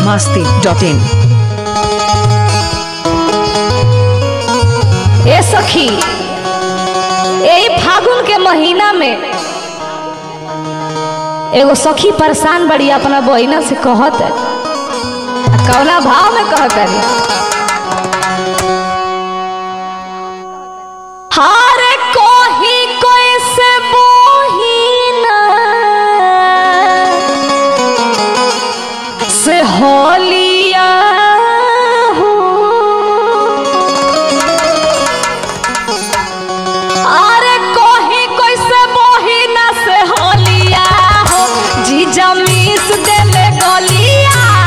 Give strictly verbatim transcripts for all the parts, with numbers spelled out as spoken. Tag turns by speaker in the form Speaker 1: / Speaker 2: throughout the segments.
Speaker 1: मस्ती dot इन।
Speaker 2: ए सखी, यही फागुन के महीना में एगो सखी परेशान बड़ी अपना बहिना से कहत है, कौना भाव में कहत है। हारे कोही कोई से बहिना से होलिया हो, अरे कोही कोई से बहिना से होलिया हो, जीजा मीस देले गलिया।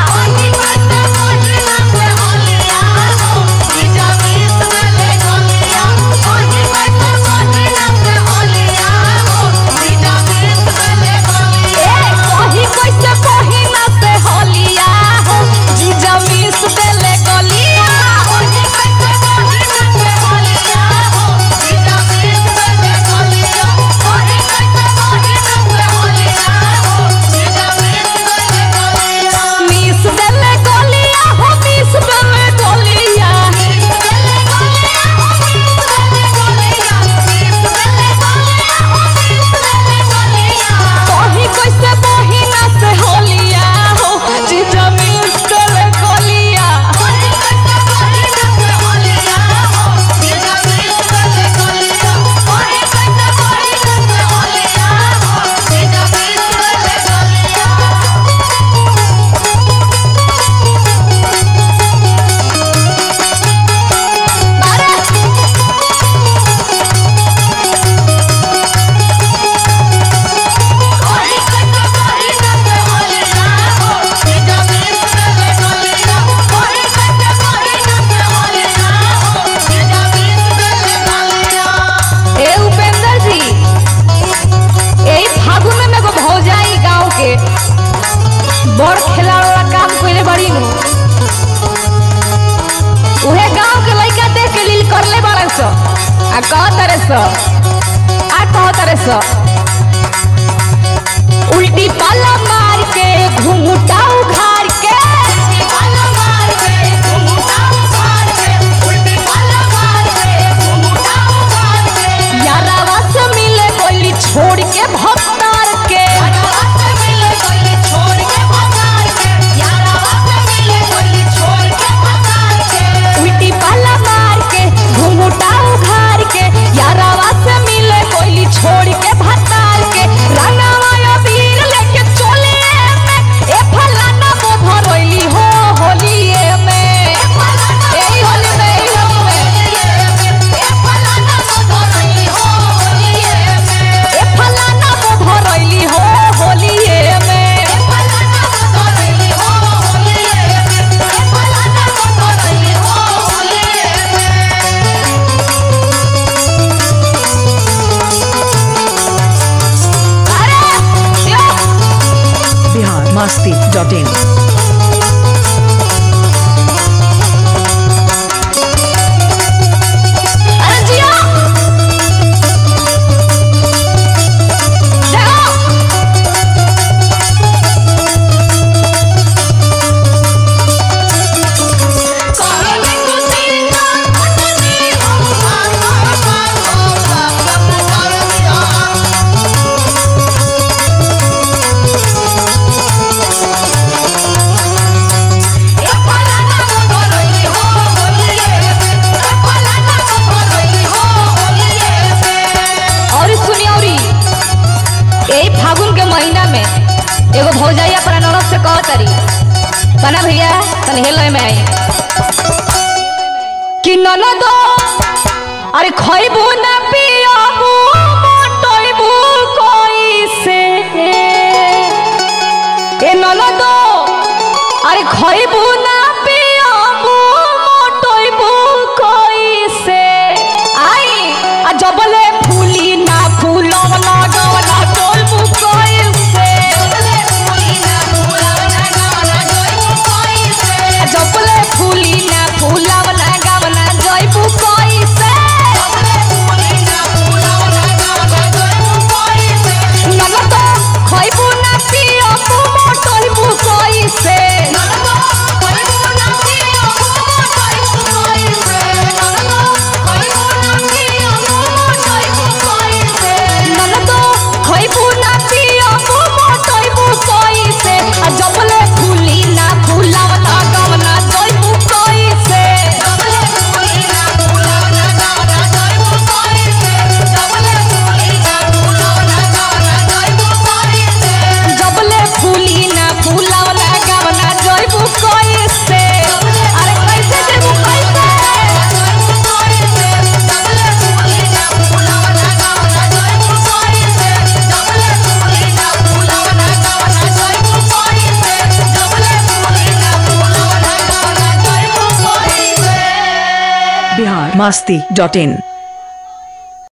Speaker 2: बड़ खेला वाला काम कोई बड़ी नु उहे गांव के लइका देख के लील करले बाड़न सो आ कह तरे सो आ कह तरे सो उल्टी पाला मार के घुंघटा उघार के, उल्टी पाला मार के घुंघटा उघार के, उल्टी पाला मार के घुंघटा उघार के, यारावा से मिले कोई छोड़ के भक्तार के, छोड़ के भतार के रंगवा वीर लेके चले में ए फलाना मोध रोइली हो होलिए में, एही होली में एही होली में ए फलाना मोध रोइली हो होलिए में, ए फलाना मोध रोइली हो होलिए में, ए फलाना मोध रोइली हो होलिए में, ए फलाना मोध रोइली हो होलिए में।
Speaker 1: Masti dot in. एगो भौजाई अपना ननद से कह तरी, बना भैया तन हेलो में आई कि ननदो अरे खइबू ना पियाबू मोटइबू कोई से, ए ननदो अरे खइबू ना पियाबू मोटइबू कोई से, आई आ जबले फूली ना फूलव लगवला डोलबू कोई से, जबले फूली ना फूला बना गावना जयबू कोई से, जबले फूली ना फूला
Speaker 3: masti dot in.